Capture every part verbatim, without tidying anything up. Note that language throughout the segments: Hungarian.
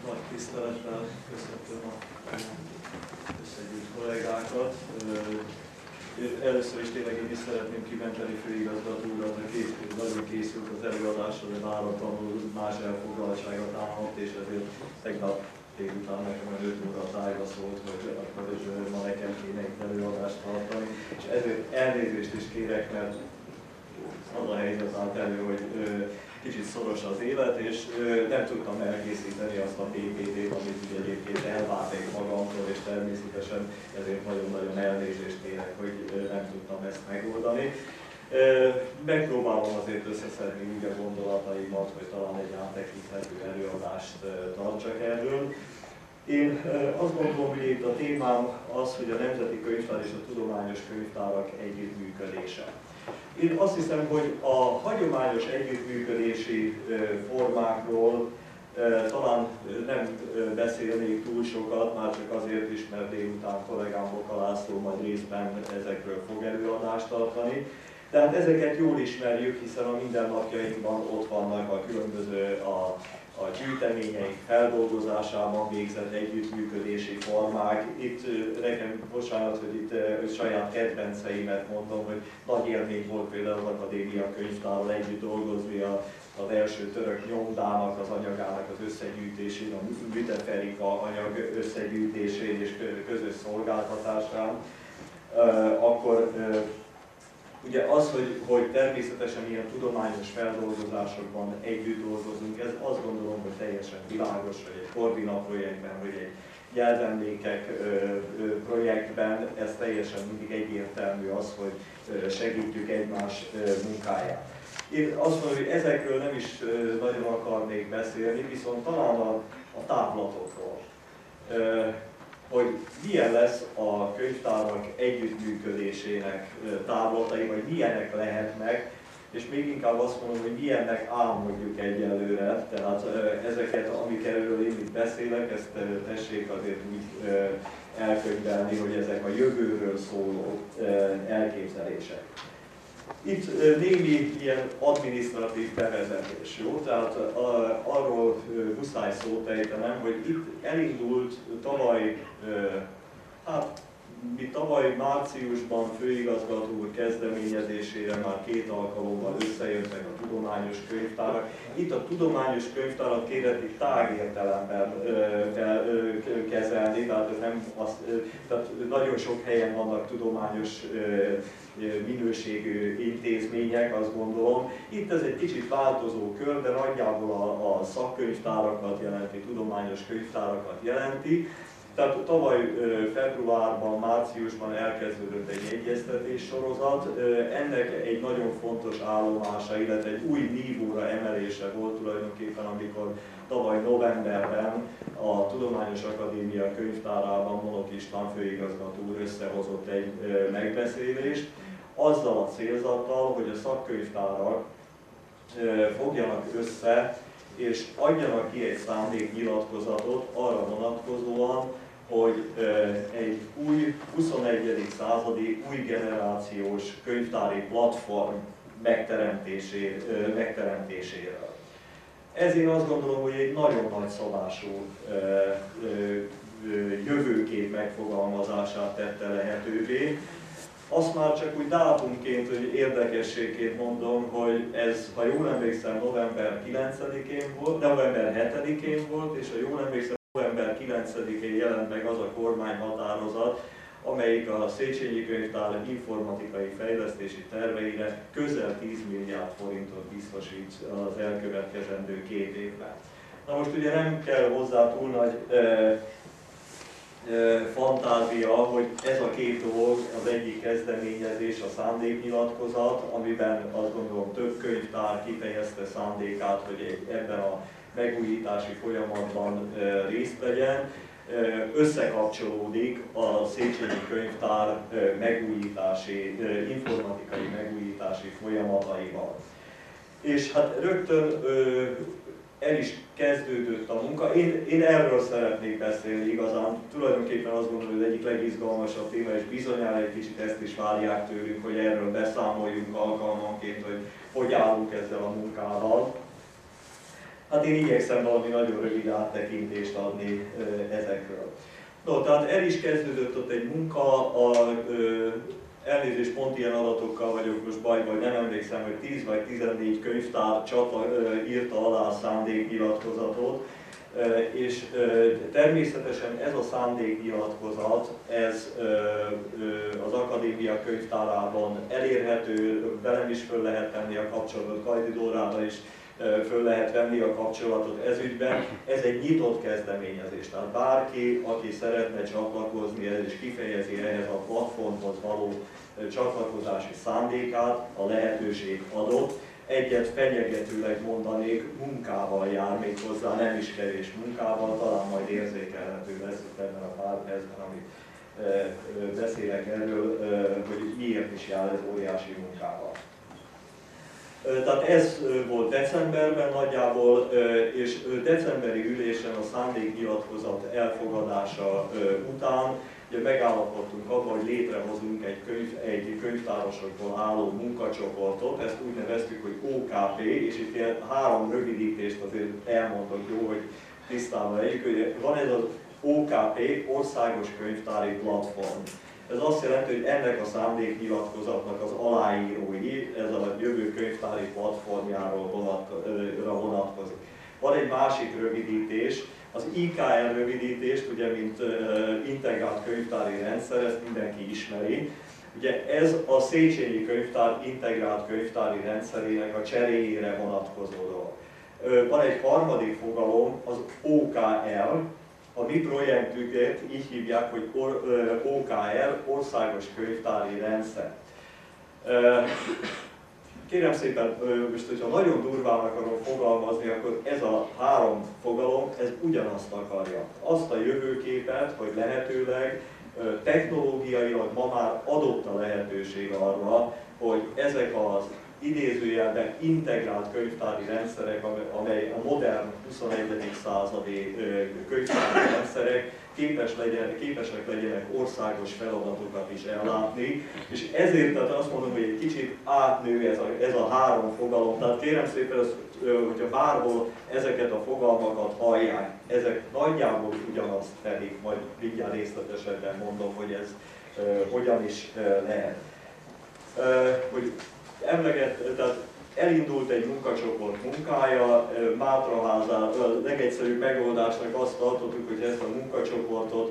Nagy tisztelettel köszöntöm a összegyűlt kollégákat. Először is tényleg én is szeretném kimenteni főigazgató urat, aki nagyon készült az előadásra, de váratlanul más elfoglaltságot támadt, és ezért tegnap délután nekem a öt óra tájra szólt, hogy akkor is ma nekem kéne egy előadást tartani. És ezért elnézést is kérek, mert az a helyzet állt elő, hogy kicsit szoros az élet, és nem tudtam elkészíteni azt a pé pé té-t, amit ugye egyébként elvárnék magamtól, és természetesen ezért nagyon-nagyon elnézést kérek, hogy nem tudtam ezt megoldani. Megpróbálom azért összeszedni úgy a gondolataimat, hogy talán egy áttekinthető előadást tartsak erről. Én azt gondolom, hogy itt a témám az, hogy a Nemzeti Könyvtár és a Tudományos Könyvtárak együttműködése. Én azt hiszem, hogy a hagyományos együttműködési formákról talán nem beszélnék túl sokat, már csak azért is, mert délután kollégám Boka László majd részben ezekről fog előadást tartani. Tehát ezeket jól ismerjük, hiszen a mindennapjainkban ott vannak a különböző a, a gyűjteményeink feldolgozásában végzett együttműködési formák. Itt nekem, bocsánat, hogy itt saját kedvenceimet mondom, hogy nagy élmény volt például az Akadémia Könyvtárral együtt dolgozni a, az első török nyomdának, az anyagának az összegyűjtésén, a Müteferika anyag összegyűjtésén és közös szolgáltatásán. Akkor ugye az, hogy, hogy természetesen ilyen tudományos feldolgozásokban együtt dolgozunk, ez azt gondolom, hogy teljesen világos, hogy egy Corvina projektben, vagy egy nyelvemlékek projektben, ez teljesen mindig egyértelmű az, hogy segítjük egymás munkáját. Én azt mondom, hogy ezekről nem is nagyon akarnék beszélni, viszont talán a, a távlatokról. Hogy milyen lesz a könyvtárak együttműködésének távlatai, vagy milyenek lehetnek, és még inkább azt mondom, hogy milyennek álmodjuk egyelőre, tehát ezeket, amikről én itt beszélek, ezt tessék azért úgy elkönyvelni, hogy ezek a jövőről szóló elképzelések. Itt némi ilyen adminisztratív bevezetés, jó? Tehát a, arról muszáj szót ejtenem, hogy itt elindult tavaly, hát mi tavaly márciusban főigazgató úr kezdeményezésére már két alkalommal összejöttek a tudományos könyvtárak. Itt a tudományos könyvtárat kéretik tágértelemben kell kezelni, tehát, ez nem az, tehát nagyon sok helyen vannak tudományos minőségű intézmények, azt gondolom. Itt ez egy kicsit változó kör, de nagyjából a, a szakkönyvtárakat jelenti, tudományos könyvtárakat jelenti. Tehát tavaly februárban, márciusban elkezdődött egy egyeztetés sorozat. Ennek egy nagyon fontos állomása, illetve egy új nívóra emelése volt tulajdonképpen, amikor tavaly novemberben a Tudományos Akadémia Könyvtárában Monok István főigazgató úr összehozott egy megbeszélést, azzal a célzattal, hogy a szakkönyvtárak fogjanak össze és adjanak ki egy szándéknyilatkozatot arra vonatkozóan, hogy egy új huszonegyedik századi, új generációs könyvtári platform megteremtéséről. Ez én azt gondolom, hogy egy nagyon nagy szabású jövőkép megfogalmazását tette lehetővé. Azt már csak úgy dátumként, hogy érdekességként mondom, hogy ez, ha jól emlékszem, november kilencedikén volt, november hetedikén volt, és ha jól emlékszem, november kilencedikén jelent meg az a kormányhatározat, amelyik a Széchenyi Könyvtár informatikai fejlesztési terveire közel tíz milliárd forintot biztosít az elkövetkezendő két évben. Na most ugye nem kell hozzá túl nagy eh, fantázia, hogy ez a két dolog, az egyik kezdeményezés, a szándéknyilatkozat, amiben azt gondolom több könyvtár kifejezte szándékát, hogy egy, ebben a megújítási folyamatban részt vegyen, összekapcsolódik a Széchenyi Könyvtár megújítási, informatikai megújítási folyamataival. És hát rögtön el is kezdődött a munka. Én, én erről szeretnék beszélni igazán. Tulajdonképpen azt gondolom, hogy az egyik legizgalmasabb téma, és bizonyára egy kicsit ezt is várják tőlünk, hogy erről beszámoljunk alkalmanként, hogy hogy állunk ezzel a munkával. Hát én igyekszem valami nagyon rövid áttekintést adni ezekről. No, tehát el is kezdődött ott egy munka, a, ö, elnézést, pont ilyen adatokkal vagyok most bajban, hogy nem emlékszem, hogy tíz vagy tizennégy könyvtár csata ö, írta alá a szándéknyilatkozatot, ö, és ö, természetesen ez a szándéknyilatkozat, ez ö, ö, az akadémia könyvtárában elérhető, velem is föl lehet tenni a kapcsolatot, Kajdi Dórával is föl lehet venni a kapcsolatot ezügyben. Ez egy nyitott kezdeményezés, tehát bárki, aki szeretne csatlakozni ez és kifejezi ehhez a platformhoz való csatlakozási szándékát, a lehetőség adott. Egyet fenyegetőleg mondanék, munkával jár még hozzá, nem is kevés munkával, talán majd érzékelhető lesz ebben a pár percben, amit beszélek erről, hogy miért is jár ez óriási munkával. Tehát ez volt decemberben nagyjából, és decemberi ülésen a szándéknyilatkozat elfogadása után ugye megállapodtunk abban, hogy létrehozunk egy, könyv, egy könyvtárosokból álló munkacsoportot, ezt úgy neveztük, hogy O K P, és itt ilyen három rövidítést azért elmondok, jó, hogy tisztában legyünk, hogy van ez az O K P, Országos Könyvtári Platform. Ez azt jelenti, hogy ennek a szándéknyilatkozatnak az aláírói, ez a jövő könyvtári platformjáról vonatkozik. Van egy másik rövidítés, az I K R rövidítést, ugye mint integrált könyvtári rendszer, ezt mindenki ismeri. Ugye ez a Széchenyi Könyvtár integrált könyvtári rendszerének a cseréjére vonatkozó dolog. Van egy harmadik fogalom, az O K R, a mi projektünket így hívják, hogy O K R, Országos Könyvtári Rendszer. Kérem szépen, most, hogyha nagyon durván akarom fogalmazni, akkor ez a három fogalom, ez ugyanazt akarja. Azt a jövőképet, hogy lehetőleg technológiailag ma már adott a lehetőség arra, hogy ezek az idézőjelben integrált könyvtári rendszerek, amely a modern huszonegyedik századi könyvtári rendszerek képes legyen, képesek legyenek országos feladatokat is ellátni, és ezért tehát azt mondom, hogy egy kicsit átnő ez a, ez a három fogalom. Tehát kérem szépen, hogyha bárhol ezeket a fogalmakat hallják, ezek nagyjából ugyanazt fedik, majd mindjárt részletesebben mondom, hogy ez uh, hogyan is uh, lehet. Uh, hogy emleget, tehát elindult egy munkacsoport munkája, Mátraházán a legegyszerűbb megoldásnak azt tartottuk, hogy ezt a munkacsoportot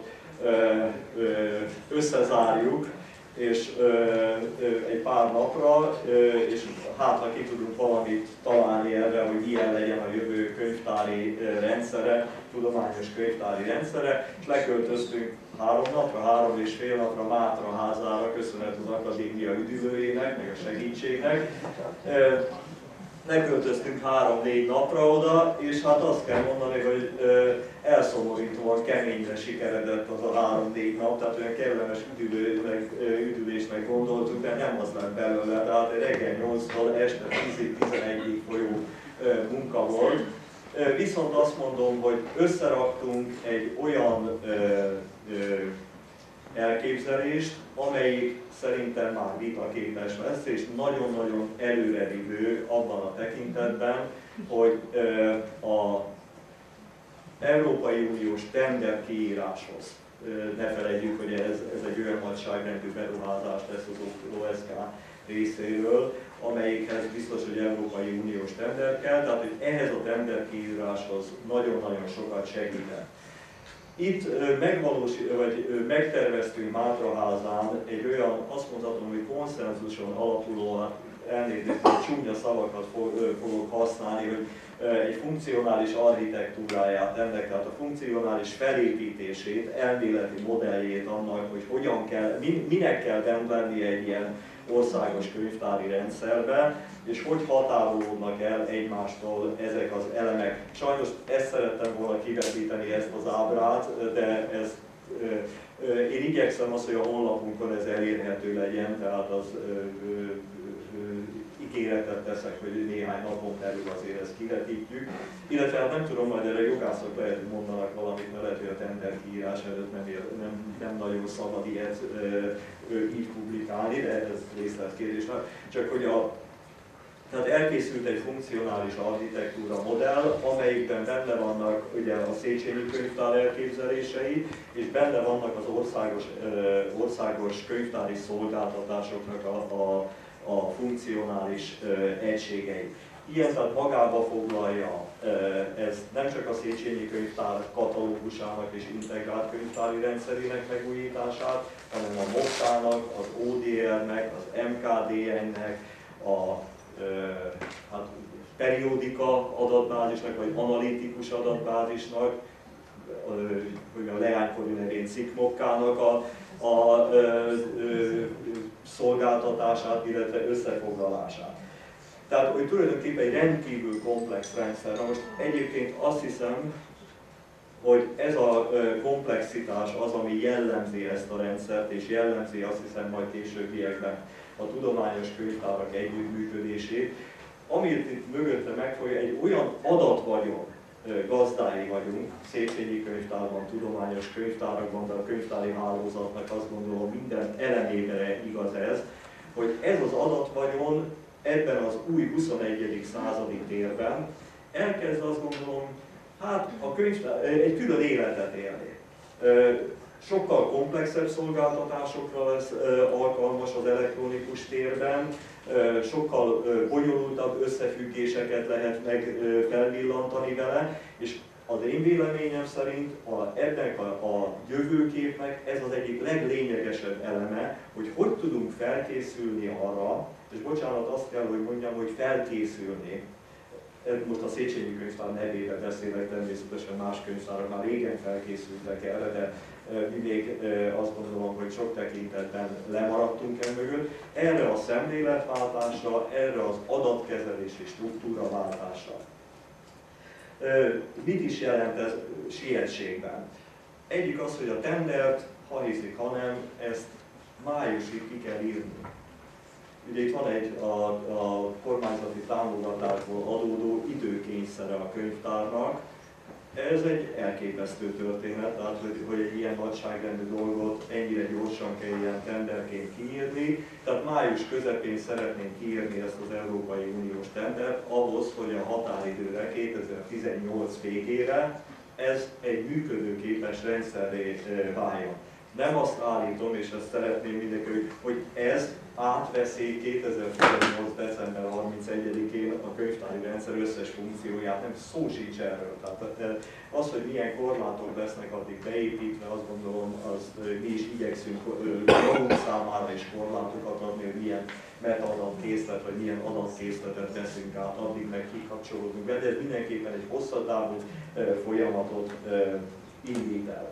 összezárjuk, és egy pár napra, és hát ha ki tudunk valamit találni erre, hogy milyen legyen a jövő könyvtári rendszere, tudományos könyvtári rendszere, és leköltöztünk három napra, három és fél napra Mátraházára, köszönhet az akadémia üdülőjének, meg a segítségnek. Leköltöztünk három-négy napra oda, és hát azt kell mondani, hogy elszomorítóan keményre sikeredett az a három-négy nap, tehát olyan kellemes üdülő, üdülésnek gondoltuk, de nem az lett belőle, tehát reggel nyolctól este tízig, tizenegyig folyó munka volt. Viszont azt mondom, hogy összeraktunk egy olyan ö, ö, elképzelést, amelyik szerintem már vitaképes lesz, és nagyon-nagyon előrevívő abban a tekintetben, hogy ö, a Európai Uniós tender kiíráshoz, ne felejtjük, hogy ez, ez egy olyan nagyságrendű beruházás lesz az O S K részéről, amelyikhez biztos, hogy Európai Uniós tender kell, tehát hogy ehhez a tender kiíráshoz nagyon-nagyon sokat segített. Itt megvalósít, vagy megterveztünk Mátraházán egy olyan, azt mondhatom, hogy konszenzuson alapuló, elnézést, hogy csúnya szavakat fogok használni, hogy egy funkcionális architektúráját ennek, tehát a funkcionális felépítését, elméleti modelljét annak, hogy hogyan kell, minek kell bent lenni egy ilyen országos könyvtári rendszerben, és hogy határolódnak el egymástól ezek az elemek. Sajnos ezt szerettem volna kivetíteni, ezt az ábrát, de ez, én igyekszem azt, hogy a honlapunkon ez elérhető legyen, tehát az ígéretet teszek, hogy néhány napon belül azért ezt kivetítjük. Illetve hát nem tudom, majd erre jogászok lehet, hogy mondanak valamit, mert lehet, hogy a tender kiírás előtt nem, ér, nem, nem nagyon szabad ilyet ö, ö, így publikálni, de ez részletkérdés. Csak hogy a, Tehát elkészült egy funkcionális architektúra modell, amelyikben benne vannak ugye a Széchenyi könyvtár elképzelései, és benne vannak az országos, országos könyvtári szolgáltatásoknak a, a, a funkcionális egységei. Ilyen tehát magába foglalja ez nem csak a Széchenyi könyvtár katalógusának és integrált könyvtári rendszerének megújítását, hanem a Moktának, az o dé er-nek, az em ká dé en-nek, a hát, periódika adatbázisnak, vagy analitikus adatbázisnak, a leánykori nevén cikkmokkának a, a, a, a szolgáltatását, illetve összefoglalását. Tehát, hogy tulajdonképpen egy rendkívül komplex rendszer. Na most egyébként azt hiszem, hogy ez a komplexitás az, ami jellemzi ezt a rendszert, és jellemzi azt hiszem majd későbbiekben a tudományos könyvtárak együttműködését, amit itt mögötte megfogja, egy olyan adatvagyon gazdái vagyunk, Széchenyi könyvtárban, tudományos könyvtárakban, de a könyvtári hálózatnak azt gondolom minden elemére igaz ez, hogy ez az adatvagyon ebben az új huszonegyedik századi térben elkezd azt gondolom, hát a könyvtár egy külön életet élni. Sokkal komplexebb szolgáltatásokra lesz alkalmas az elektronikus térben, sokkal bonyolultabb összefüggéseket lehet meg felvillantani vele, és az én véleményem szerint a, ennek a, a jövőképnek ez az egyik leglényegesebb eleme, hogy hogy tudunk felkészülni arra, és bocsánat, azt kell, hogy mondjam, hogy felkészülni. Most a Széchenyi könyvtár nevében beszélek, természetesen más könyvtárak már régen felkészültek erre, de mi még azt gondolom, hogy sok tekintetben lemaradtunk e mögött. Erre a szemléletváltásra, erre az adatkezelési struktúraváltásra. Mit is jelent ez sietségben? Egyik az, hogy a tendert, ha hiszik, ha nem, ezt májusig ki kell írni. Ugye itt van egy a, a kormányzati támogatásból adódó időkényszere a könyvtárnak. Ez egy elképesztő történet, tehát hogy, hogy egy ilyen nagyságrendű dolgot ennyire gyorsan kell ilyen tenderként kiírni. Tehát május közepén szeretnénk kiírni ezt az Európai Uniós tendert ahhoz, hogy a határidőre kétezer-tizennyolc végére ez egy működőképes rendszerré váljon. Nem azt állítom, és ezt szeretném mindenki, hogy ez átveszi kétezer-tizennyolc. december harmincegyedikén a könyvtári rendszer összes funkcióját, nem szó sincs erről. Tehát az, hogy milyen korlátok lesznek addig beépítve, azt gondolom, az mi is igyekszünk magunk számára is korlátokat adni, hogy milyen metaadatkészlet, vagy milyen adatkészletet teszünk át, addig meg kikapcsolódunk be, de ez mindenképpen egy hosszadávú folyamatot indít el.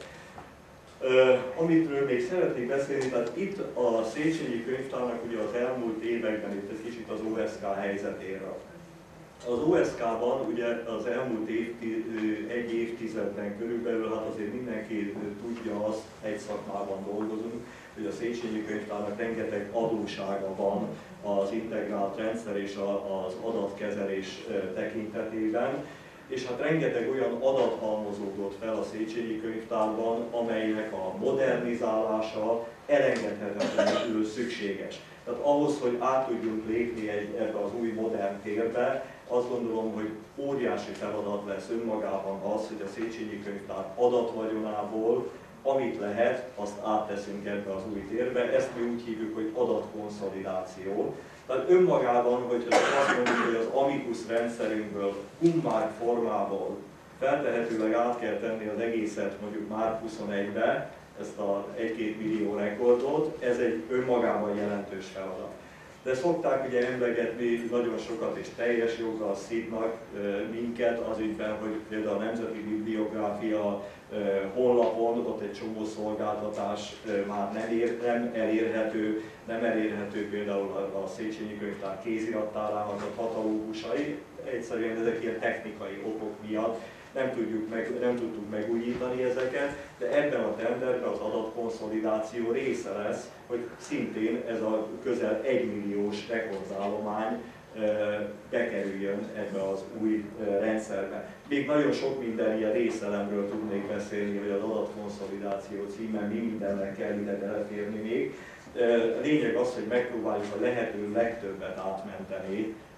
Uh, amitről még szeretnék beszélni, tehát itt a Széchenyi könyvtárnak ugye az elmúlt években itt egy kicsit az o es ká helyzetéről. Az o es ká-ban ugye az elmúlt évti, egy évtizedben körülbelül, hát azért mindenki tudja azt, egy szakmában dolgozunk, hogy a Széchenyi könyvtárnak rengeteg adóssága van az integrált rendszer és az adatkezelés tekintetében. És hát rengeteg olyan adat halmozódott fel a Széchenyi könyvtárban, amelynek a modernizálása elengedhetetlenül szükséges. Tehát ahhoz, hogy át tudjunk lépni egy, ebbe az új modern térbe, azt gondolom, hogy óriási feladat lesz önmagában az, hogy a Széchenyi könyvtár adatvagyonából, amit lehet, azt átteszünk ebbe az új térbe. Ezt mi úgy hívjuk, hogy adatkonszolidáció. Tehát önmagában, hogyha azt mondjuk, hogy az Amicus rendszerünkből, Hummár formából feltehetőleg át kell tenni az egészet mondjuk már huszonegybe, ezt a egy-két millió rekordot, ez egy önmagában jelentős feladat. De szokták ugye emlegetni nagyon sokat és teljes joggal szívnak minket az ügyben, hogy például a Nemzeti Bibliográfia honlapon ott egy csomó szolgáltatás már nem, ér, nem elérhető, nem elérhető például a Széchenyi könyvtár kézirattárának a katalógusai, egyszerűen ezek ilyen technikai okok miatt nem, tudjuk meg, nem tudtuk megújítani ezeket, de ebben a tenderben az adatkonszolidáció része lesz, hogy szintén ez a közel egymilliós rekordállomány bekerüljön ebbe az új rendszerbe. Még nagyon sok minden ilyen részelemről tudnék beszélni, hogy az adatkonszolidáció címen mi mindennek kell ide beleférni még. Lényeg az, hogy megpróbáljuk a lehető legtöbbet átmenteni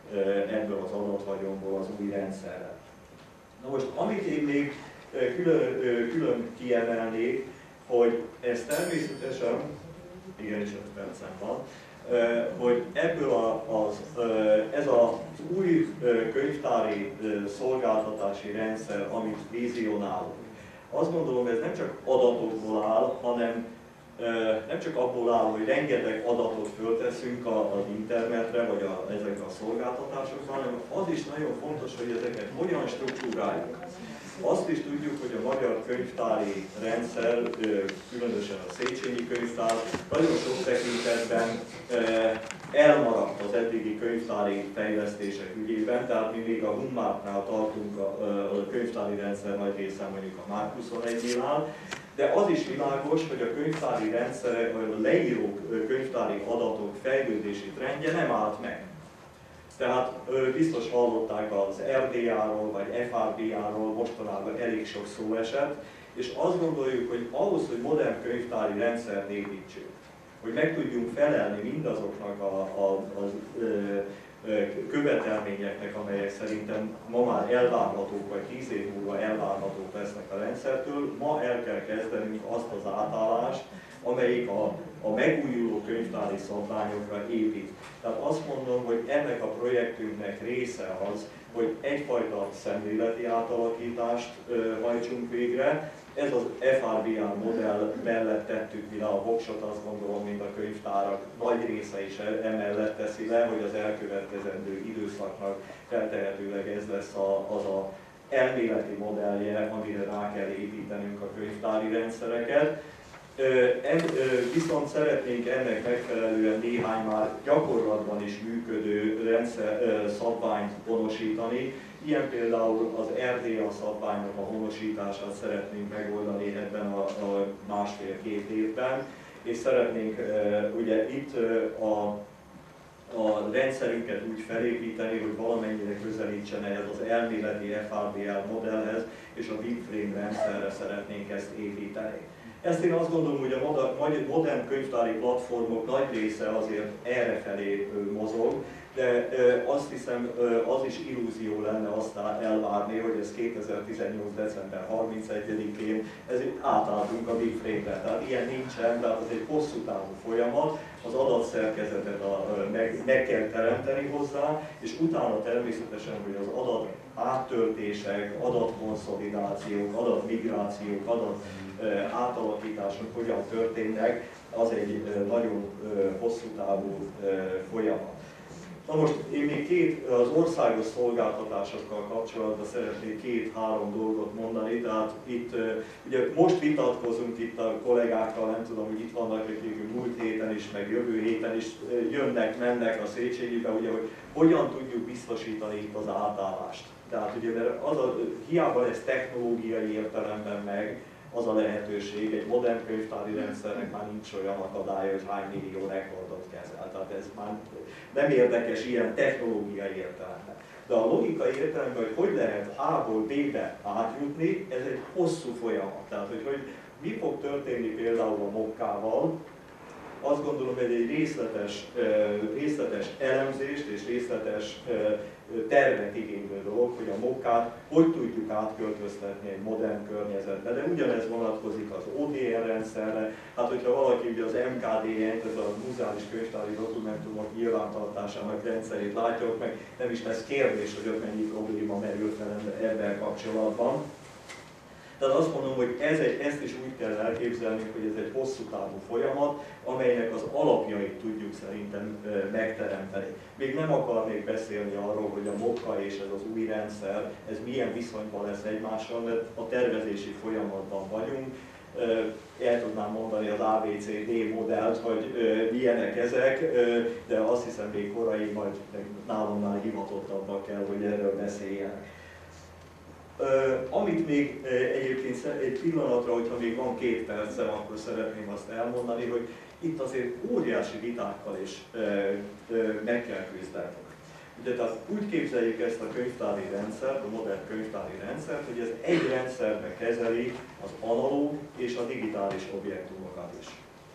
ebből az adatvagyonból az új rendszerre. Na most, amit én még külön, külön kiemelnék, hogy ez természetesen, igenis öt percem van, hogy ebből a, az, ez az új könyvtári szolgáltatási rendszer, amit vizionálunk, azt gondolom, ez nem csak adatokból áll, hanem nem csak abból áll, hogy rengeteg adatot fölteszünk az internetre, vagy a, ezekre a szolgáltatásokra, hanem az is nagyon fontos, hogy ezeket hogyan struktúráljuk. Azt is tudjuk, hogy a magyar könyvtári rendszer, különösen a Széchenyi könyvtár, nagyon sok tekintetben elmaradt az eddigi könyvtári fejlesztések ügyében, tehát mi még a Hunmártnál tartunk, a könyvtári rendszer nagy része mondjuk a Márk huszonegynél áll, de az is világos, hogy a könyvtári rendszerek, vagy a leíró könyvtári adatok fejlődési trendje nem állt meg. Tehát biztos hallották az er dé á-ról, vagy ef er bé á-ról, mostanában elég sok szó esett, és azt gondoljuk, hogy ahhoz, hogy modern könyvtári rendszert építsünk, hogy meg tudjunk felelni mindazoknak a, a, a, a követelményeknek, amelyek szerintem ma már elvárhatók, vagy tíz év múlva elvárhatók lesznek a rendszertől, ma el kell kezdenünk azt az átállást, amelyik a, a megújuló könyvtári szabványokra épít. Tehát azt mondom, hogy ennek a projektünknek része az, hogy egyfajta szemléleti átalakítást ö, hajtsunk végre. Ez az ef er bé á modell mellett tettük mi le a voksot, azt gondolom, mint a könyvtárak nagy része is emellett teszi le, hogy az elkövetkezendő időszaknak feltehetőleg ez lesz a, az a elméleti modellje, amire rá kell építenünk a könyvtári rendszereket. Viszont szeretnénk ennek megfelelően néhány már gyakorlatban is működő rendszer, szabványt honosítani. Ilyen például az er dé á szabványnak a honosítását szeretnénk megoldani ebben a, a másfél-két évben, és szeretnénk ugye itt a a rendszerünket úgy felépíteni, hogy valamennyire közelítsen ehhez az elméleti ef er bé á modellhez, és a BibFrame rendszerre szeretnénk ezt építeni. Ezt én azt gondolom, hogy a modern könyvtári platformok nagy része azért errefelé mozog, de azt hiszem, az is illúzió lenne azt elvárni, hogy ez kétezer-tizennyolc. december harmincegyedikén ez átálltunk a BibFrame-re. Tehát ilyen nincsen, tehát ez egy hosszú távú folyamat, az adatszerkezetet a, meg, meg kell teremteni hozzá, és utána természetesen, hogy az adat áttöltések, adatkonszolidációk, adatmigrációk, adat átalakítások hogyan történnek, az egy nagyon hosszú távú folyamat. Na most én még két, az országos szolgáltatásokkal kapcsolatban szeretnék két-három dolgot mondani, tehát itt ugye most vitatkozunk itt a kollégákkal, nem tudom, hogy itt vannak, akik múlt héten is, meg jövő héten is jönnek, mennek a Széchenyibe, ugye, hogy hogyan tudjuk biztosítani itt az átállást. Tehát ugye, mert az a, hiába lesz technológiai értelemben meg, az a lehetőség, egy modern könyvtári rendszernek már nincs olyan akadálya, hogy hány millió rekordot kezel. Tehát ez már nem érdekes ilyen technológiai értelemben. De a logikai értelemben, hogy hogy lehet A-ból B-be átjutni, ez egy hosszú folyamat. Tehát, hogy, hogy mi fog történni például a mokkával, azt gondolom, hogy egy részletes, részletes elemzést és részletes tervet igénylő dolog, hogy a mokkát hogy tudjuk átköltöztetni egy modern környezetbe, de ugyanez vonatkozik az o dé er rendszerre. Hát, hogyha valaki ugye az em ká dé en, ez a muzeális könyvtári dokumentumok nyilvántartásának rendszerét látja, meg nem is lesz kérdés, hogy ott mennyi probléma merült fel ebben kapcsolatban. Tehát azt mondom, hogy ez egy, ezt is úgy kell elképzelni, hogy ez egy hosszú távú folyamat, amelynek az alapjait tudjuk szerintem megteremteni. Még nem akarnék beszélni arról, hogy a mokka és ez az új rendszer, ez milyen viszonyban lesz egymással, mert a tervezési folyamatban vagyunk. El tudnám mondani az á bé cé dé modellt, hogy milyenek ezek, de azt hiszem még korai, majd nálamnál hivatottabbak kell, hogy erről beszéljenek. Uh, amit még uh, egyébként egy pillanatra, hogyha még van két percem, akkor szeretném azt elmondani, hogy itt azért óriási vitákkal is uh, uh, meg kell küzdenünk. Ugye, tehát úgy képzeljük ezt a könyvtári rendszert, a modern könyvtári rendszert, hogy ez egy rendszerbe kezeli az analóg és a digitális objektumokat is.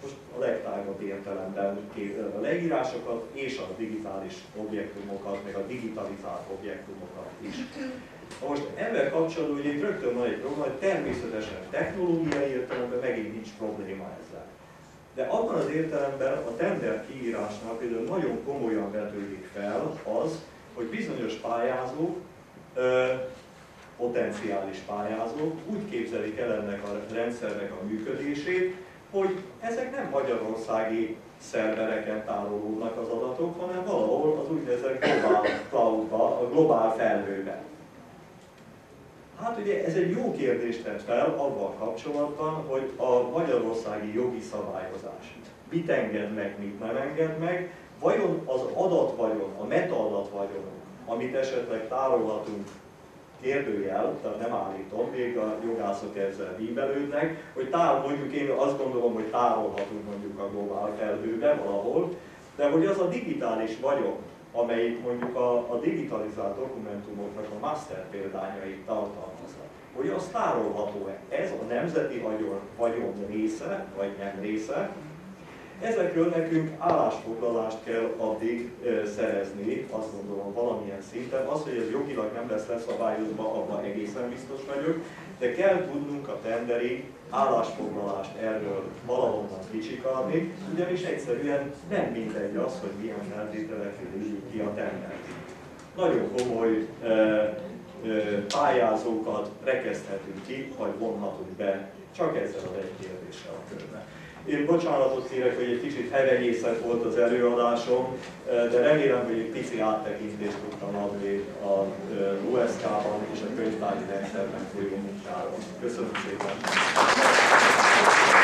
most a legtágabb értelemben a leírásokat és a digitális objektumokat, meg a digitalizált objektumokat is. Most ebben kapcsolatban ugye itt rögtön van egy probléma, hogy természetesen technológiai értelemben megint nincs probléma ezzel. De abban az értelemben a tender kiírásnál például nagyon komolyan vetődik fel az, hogy bizonyos pályázók, ö, potenciális pályázók úgy képzelik el ennek a rendszernek a működését, hogy ezek nem magyarországi szervereken tárolódnak az adatok, hanem valahol az úgynevezett globál cloudba, a globál felhőben. Hát ugye ez egy jó kérdést tett fel avval kapcsolatban, hogy a magyarországi jogi szabályozás mit enged meg, mit nem enged meg, vajon az adatvagyon, a metaadatvagyonok, amit esetleg tárolhatunk, kérdőjel, tehát nem állítom, még a jogászok ezzel bíbelődnek, hogy tár, mondjuk én azt gondolom, hogy tárolhatunk mondjuk a globál felhőbe valahol, de hogy az a digitális vagyon, amelyik mondjuk a, a digitalizált dokumentumoknak a master példányait tartalmazza, hogy az tárolható-e? Ez a nemzeti vagyon, vagyon része, vagy nem része? Ezekről nekünk állásfoglalást kell addig e, szerezni, azt gondolom valamilyen szinten. Az, hogy ez jogilag nem lesz leszabályozva, abban egészen biztos vagyok, de kell tudnunk a tenderig állásfoglalást erről valahonnan kicsikarni, ugyanis egyszerűen nem mindegy az, hogy milyen feltételekre írjuk ki a tendert. Nagyon komoly e, e, pályázókat rekeszthetünk ki, vagy vonhatunk be, csak ezzel az egy kérdéssel a körbe. Én bocsánatot kérek, hogy egy kicsit hevenyészet volt az előadásom, de remélem, hogy egy pici áttekintést tudtam adni a u es ká-ban és a könyvtárgyi rendszerben folyó munkáról. Köszönöm szépen!